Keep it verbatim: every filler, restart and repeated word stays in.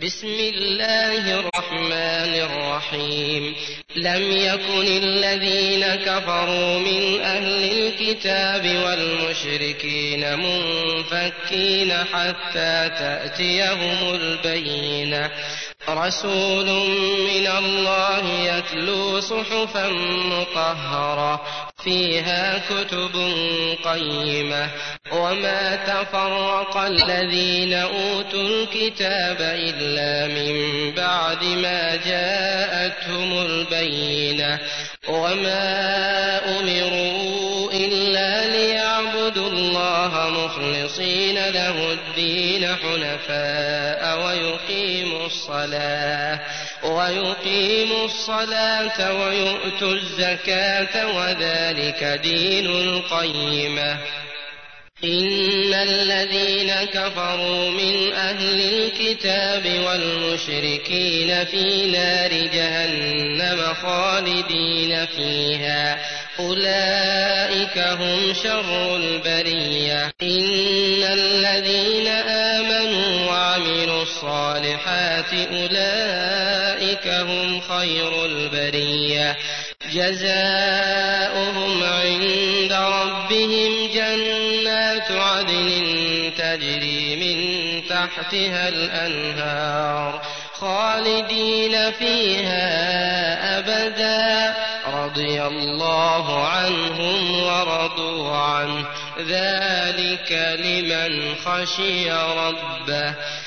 بسم الله الرحمن الرحيم لم يكن الذين كفروا من أهل الكتاب والمشركين منفكين حتى تأتيهم البينة رسول من الله يتلو صحفا مطهرة فيها كتب قيمة وما تفرق الذين أوتوا الكتاب إلا من بعد ما جاءتهم البينة وما أمروا إلا ليعبدوا الله مخلصين له الدين حنفاء ويقيموا الصلاة ويقيموا الصلاة ويؤتوا الزكاة وذلك دين القيمة إن الذين كفروا من أهل الكتاب والمشركين في نار جهنم خالدين فيها أولئك هم شر البرية إن الذين آمنوا وعملوا الصالحات أولئك هم خير البرية جزاؤهم عند ربهم جنات عدن تجري من تحتها الأنهار خالدين فيها أبدا رضي الله عنهم ورضوا عنه ذلك لمن خشي ربه